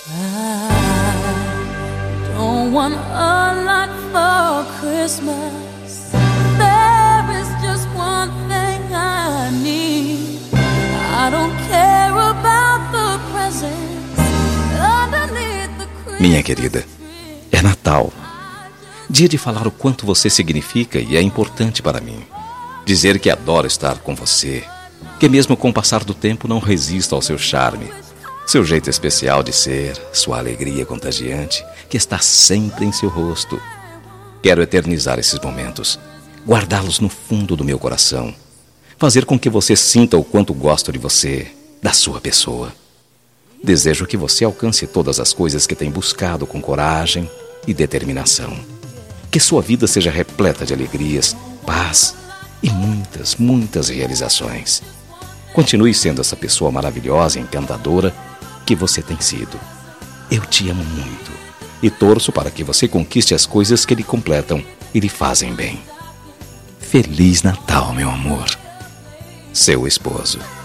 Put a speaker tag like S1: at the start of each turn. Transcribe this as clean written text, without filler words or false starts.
S1: I don't want a lot for Christmas. There is just one thing I need. I don't care about the presents underneath the Christmas.
S2: Minha querida, é Natal. Dia de falar o quanto você significa e é importante para mim. Dizer que adoro estar com você, que mesmo com o passar do tempo não resisto ao seu charme, seu jeito especial de ser, sua alegria contagiante, que está sempre em seu rosto. Quero eternizar esses momentos, guardá-los no fundo do meu coração, fazer com que você sinta o quanto gosto de você, da sua pessoa. Desejo que você alcance todas as coisas que tem buscado com coragem e determinação. Que sua vida seja repleta de alegrias, paz e muitas, muitas realizações. Continue sendo essa pessoa maravilhosa e encantadora que você tem sido. Eu te amo muito e torço para que você conquiste as coisas que lhe completam e lhe fazem bem. Feliz Natal, meu amor. Seu esposo.